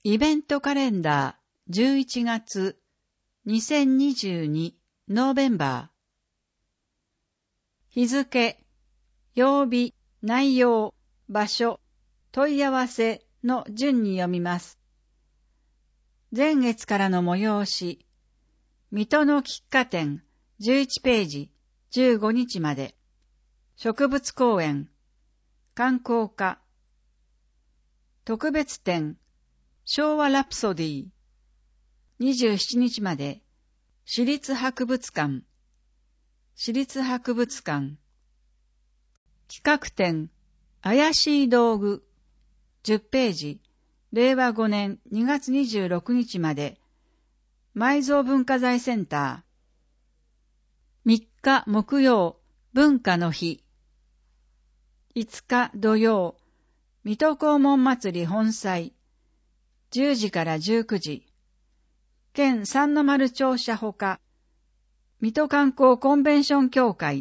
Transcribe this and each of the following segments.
イベントカレンダー11月2022ノーベンバー。日付、曜日、内容、場所、問い合わせの順に読みます。前月からの催し、水戸の喫茶店11ページ15日まで。植物公園、観光課。特別展、昭和ラプソディ27日まで。市立博物館、市立博物館。企画展、怪しい道具10ページ、令和5年2月26日まで。埋蔵文化財センター。3日木曜、文化の日。5日土曜、水戸黄門祭り本祭。10時から19時。県三の丸庁舎ほか、水戸観光コンベンション協会。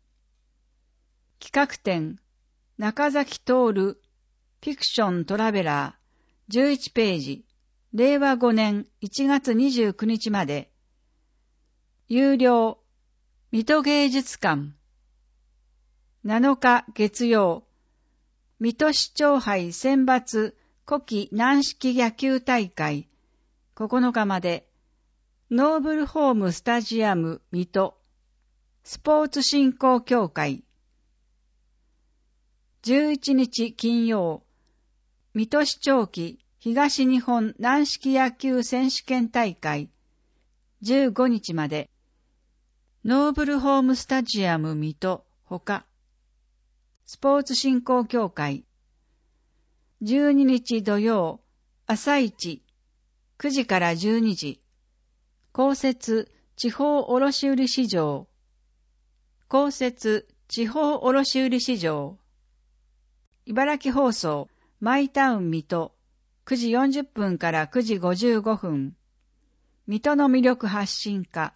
企画展、中崎徹、フィクショントラベラー、11ページ、令和5年1月29日まで。有料、水戸芸術館。7日月曜、水戸市長杯選抜古希軟式野球大会。9日まで。ノーブルホームスタジアム水戸スポーツ振興協会。11日金曜、水戸市長期東日本軟式野球選手権大会。15日まで。ノーブルホームスタジアム水戸ほかスポーツ振興協会。12日土曜、朝市9時から12時。公設地方卸売市場。公設地方卸売市場。茨城放送マイタウン水戸9時40分から9時55分。水戸の魅力発信家。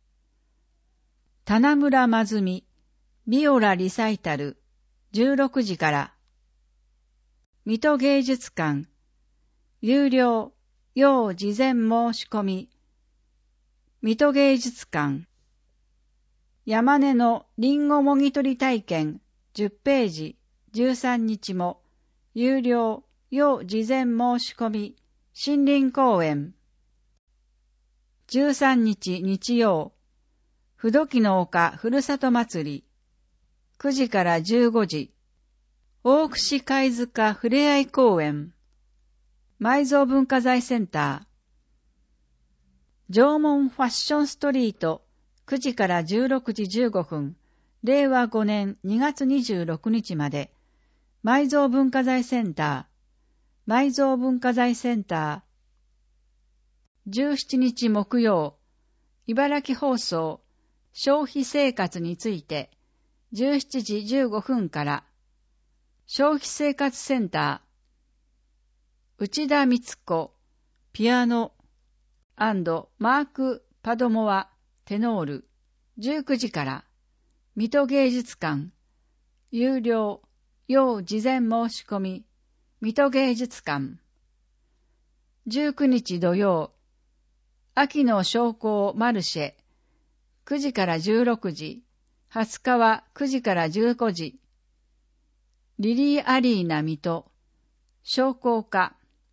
棚村まずみビオラリサイタル16時から。水戸芸術館。有料、要事前申し込み。水戸芸術館。山根のリンゴもぎ取り体験10ページ13日も。有料、要事前申し込み。森林公園。13日日曜。不土器の丘ふるさと祭り。9時から15時。大串貝塚ふれあい公園。埋蔵文化財センター。縄文ファッションストリート9時から16時15分。令和5年2月26日まで。埋蔵文化財センター。埋蔵文化財センター。17日木曜。茨城放送消費生活について17時15分から。消費生活センター。内田光子ピアノ&マーク・パドモアテノール19時から。水戸芸術館。有料、要事前申し込み。水戸芸術館。19日土曜。秋の商工マルシェ9時から16時。20日は9時から15時。リリーアリーナ水戸商工課。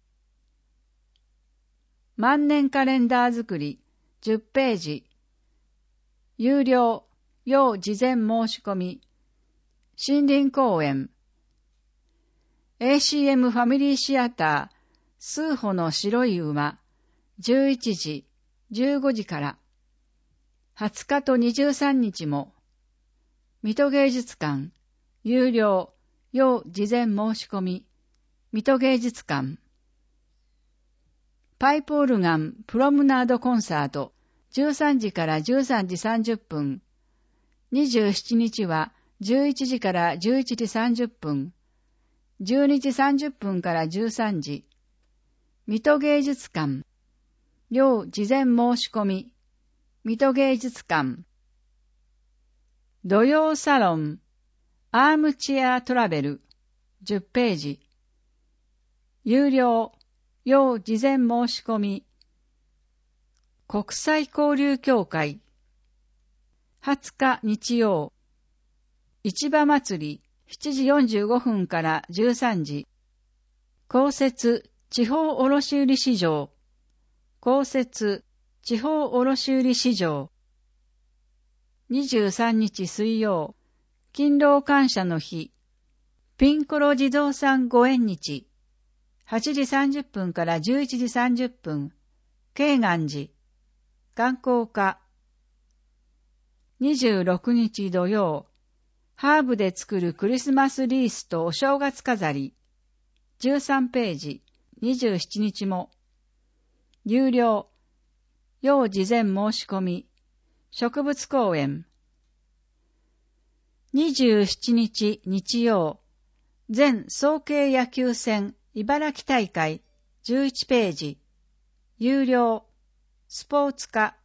万年カレンダー作り10ページ。有料、要事前申し込み。森林公園。ACM ファミリーシアター数歩の白い馬11時、15時から。20日と23日も。水戸芸術館。有料、要事前申し込み。水戸芸術館。パイプオルガンプロムナードコンサート13時から13時30分。27日は11時から11時30分。12時30分から13時。水戸芸術館。要事前申し込み。水戸芸術館。土曜サロンアームチェアトラベル10ページ。有料、 要事前申し込み。国際交流協会。20日日曜。市場祭り7時45分から13時。公設地方卸売市場。公設地方卸売市場。23日水曜。勤労感謝の日。ピンコロ地蔵さんご縁日。8時30分から11時30分。慶願寺。観光課。26日土曜。ハーブで作るクリスマスリースとお正月飾り。13ページ。27日も。有料。要事前申し込み。植物公園。27日日曜。全早慶野球戦茨城大会。11ページ。有料。スポーツ科。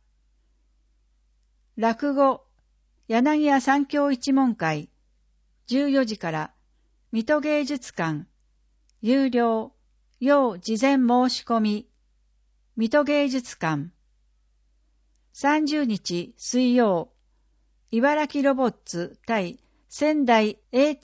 落語。柳家三協一門会。14時から。水戸芸術館。有料。要事前申し込み。水戸芸術館。30日水曜。茨城ロボッツ対仙台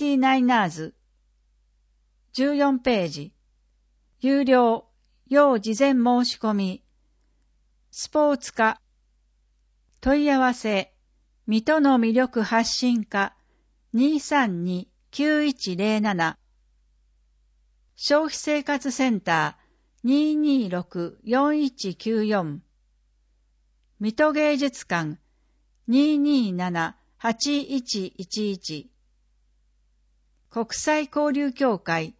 89ers。14ページ。有料。要事前申し込み。スポーツ科。問い合わせ。水戸の魅力発信課。232-9107。消費生活センター 226-4194。水戸芸術館 227-8111。国際交流協会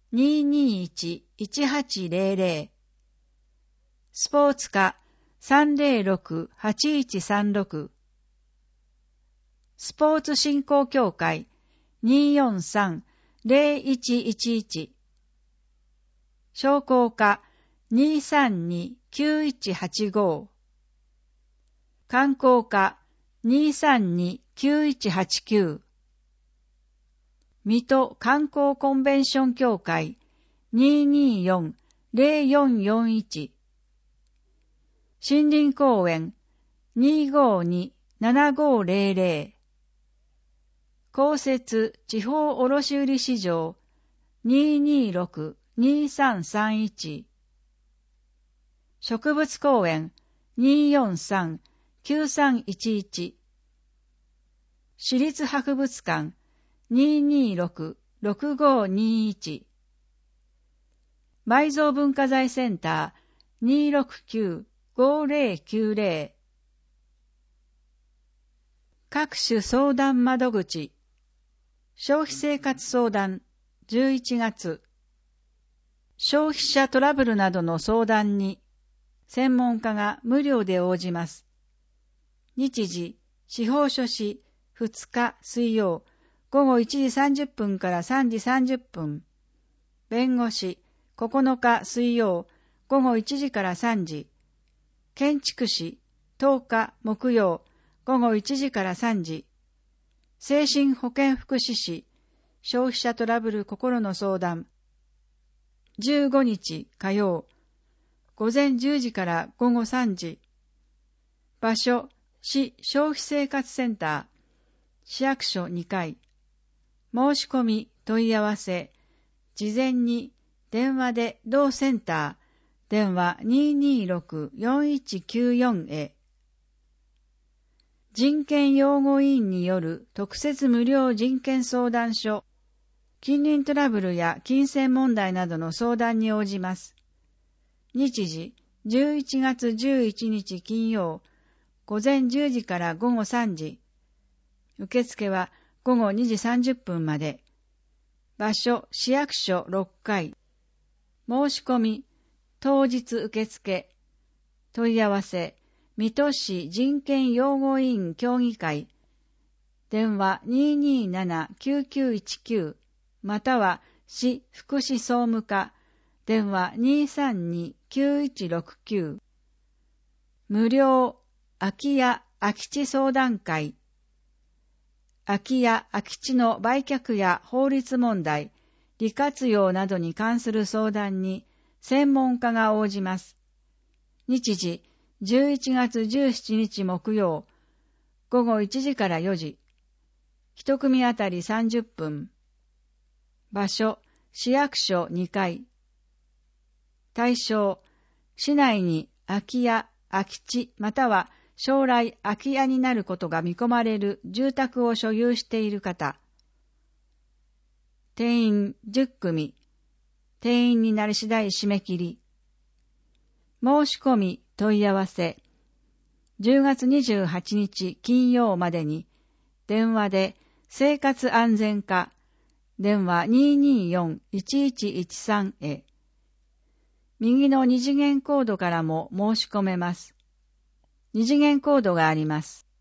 221-1800。スポーツ課 306-8136。スポーツ振興協会 243-0111。商工課 232-9185。観光課 232-9189。水戸観光コンベンション協会 224-0441。森林公園 252-7500。公設地方卸売市場 226-2331。植物公園 243-9311。市立博物館 226-6521。埋蔵文化財センター 269-5090。各種相談窓口。消費生活相談11月。消費者トラブルなどの相談に専門家が無料で応じます。日時、司法書士2日水曜午後1時30分から3時30分。弁護士9日水曜午後1時から3時。建築士10日木曜午後1時から3時。精神保健福祉士、消費者トラブル心の相談。15日火曜、午前10時から午後3時。場所、市消費生活センター、市役所2階。申し込み、問い合わせ、事前に電話で同センター、電話 226-4194 へ。人権擁護委員による特設無料人権相談所。近隣トラブルや金銭問題などの相談に応じます。日時、11月11日金曜、午前10時から午後3時。受付は午後2時30分まで。場所、市役所6階。申し込み、当日受付。問い合わせ、水戸市人権擁護委員協議会。電話 227-9919 または市福祉総務課。電話 232-9169。無料空き家空き地相談会。空き家空き地の売却や法律問題、利活用などに関する相談に専門家が応じます。日時、11月17日木曜、午後1時から4時。一組あたり30分。場所、市役所2階。対象、市内に空き家、空き地、または将来空き家になることが見込まれる住宅を所有している方。定員10組。定員になり次第締め切り。申し込み問い合わせ。10月28日金曜までに、電話で生活安全課、電話 224-1113 へ。右の二次元コードからも申し込めます。二次元コードがあります。